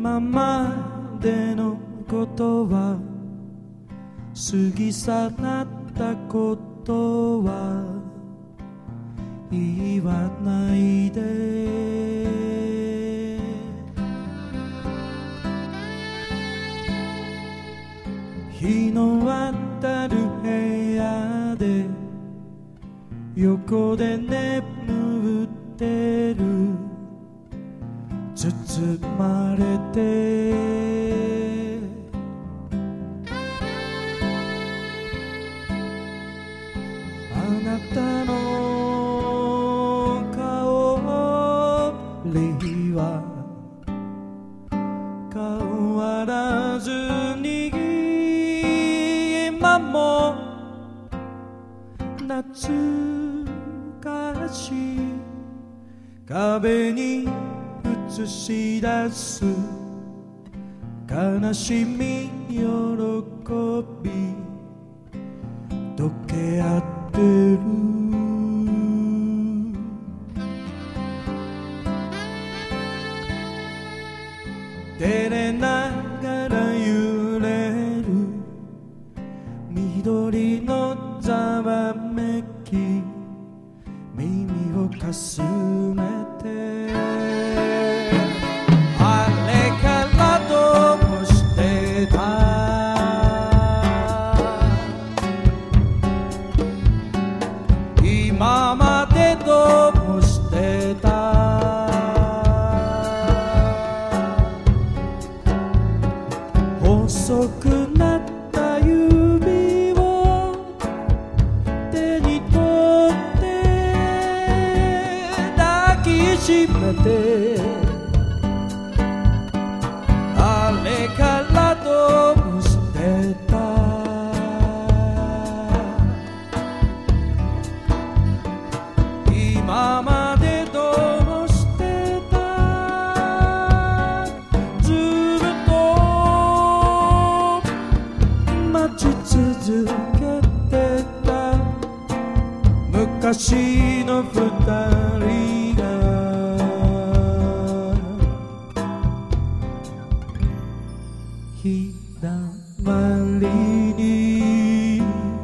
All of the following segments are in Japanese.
今までのことは過ぎ去ったことは言わないで日の当たる部屋で横で眠ってる包まれてあなたの香りは変わらずに今も懐かしい壁に映し出す悲しみ喜び溶け合ってる照れながら揺れる緑のざわめき耳をかすめてあれからどうしてた今までどうしてた細くなった指を手に取って抱きしめてあれからどうしてた今までどうしてたずっと待ち続けてた昔の二人が日だまりに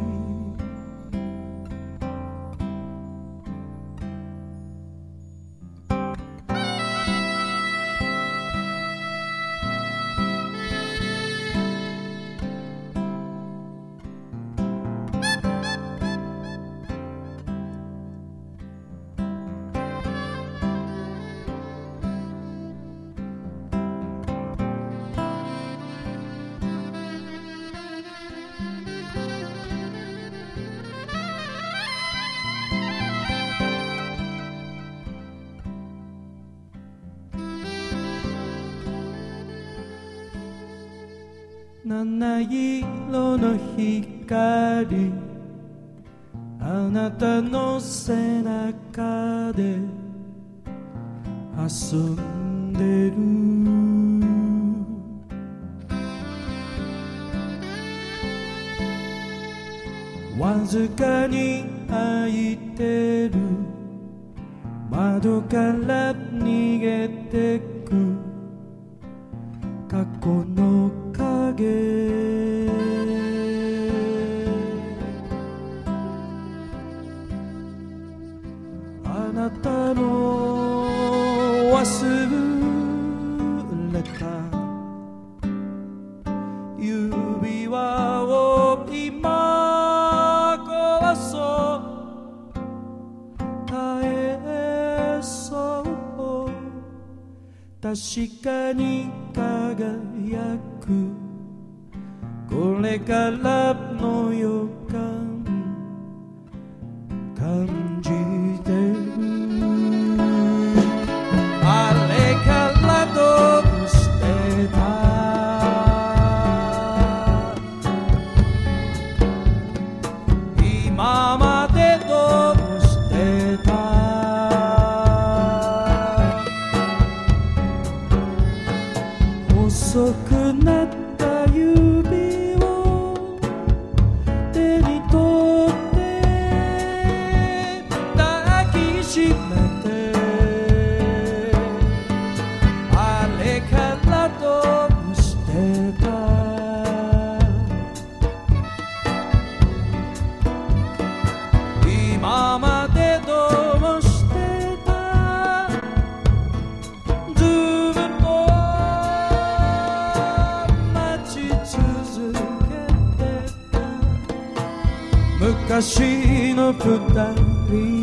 七色の光あなたの背中で遊んでるわずかに開いてる窓から逃げてく過去の影あなたの忘れた指輪を今こそ返そう確かに輝くこれからの予感感じてるあれからどうしてた今までどうしてた遅くなった指を手に取って抱きしめてあれからど昔の二人